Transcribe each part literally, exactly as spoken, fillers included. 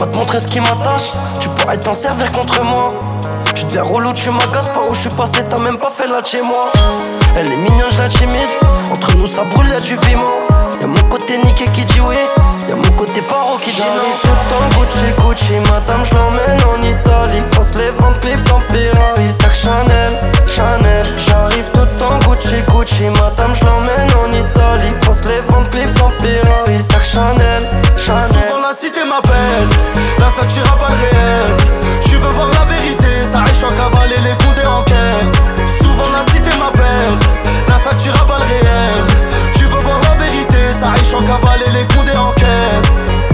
vais te montrer ce qui m'attache, tu pourrais t'en servir contre moi. Tu deviens relou, tu m'agaces, par où je suis passé, t'as même pas fait là de chez moi. Elle est mignonne, je la timide, entre nous ça brûle, y'a du piment. Y'a mon côté niqué qui dit oui, y'a mon côté paro qui dit non. J'arrive tout en Gucci, Gucci, madame je l'emmène en Italie. Bracelet Van Cleef dans Ferrari, sac Chanel, Chanel. J'arrive tout en Gucci, Gucci, madame je l'emmène en Italie. Bracelet Van Cleef dans Ferrari, sac Chanel, Chanel. Souvent la cité m'appelle, là ça tire à balles réelles. Je veux voir la vérité, ça riche en cavale et les condés en quête. Souvent la cité m'appelle, là ça tire à balles réelles. Je veux voir la vérité, ça riche en cavale et les condés en quête.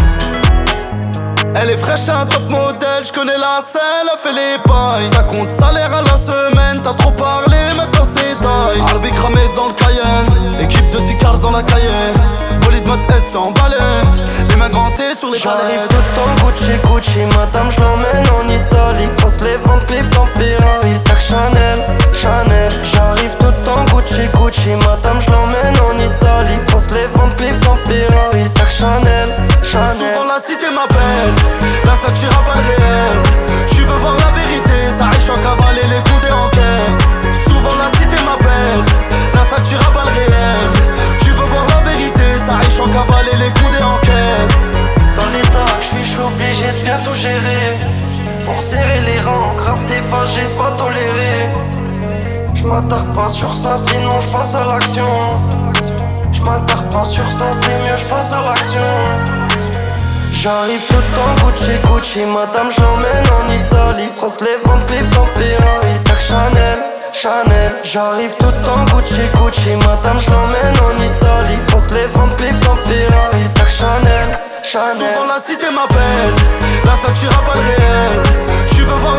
Elle est fraîche, c'est un top modèle, je connais la selle, elle fait les pailles. Ça compte salaire à la semaine, t'as trop parlé, maintenant c'est taille. Arbi cramé dans le Cayenne, équipe de Sicard dans la Cayenne. Bolide mode S, c'est emballé, les mains gantées sur les palettes. J'arrive tout en Gucci, Gucci, madame je l'emmène en Italie. Bracelet Van Cleef dans Ferrari, sac Chanel, Chanel. J'arrive tout en Gucci, Gucci, madame je l'emmène en Italie. Bracelet Van Cleef dans Ferrari, sac Chanel, Chanel. Souvent la cité m'appelle, là ça tire à balles réelles. Je veux voir la vérité, ça riche en cavale et les condés en quête. Souvent la cité m'appelle, là ça tire à balles réelles. Je veux voir la vérité, ça riche en cavale et les condés en quête. Dans l'état que je suis, je suis obligé de bien tout gérer. Faut serrer les rangs, grave des fois j'ai pas toléré. Je m'attarde pas sur ça, sinon je passe à l'action. Je m'attarde pas sur ça, c'est mieux, je passe à l'action. J'arrive tout en Gucci, Gucci, madame je l'emmène en Italie. Bracelet Van Cleef dans Ferrari, sac Chanel, Chanel. J'arrive tout en Gucci, Gucci, madame je l'emmène en Italie. Bracelet Van Cleef dans Ferrari, sac Chanel, Chanel. Souvent la cité m'appelle, là ça tire à balles réelles. Je veux voir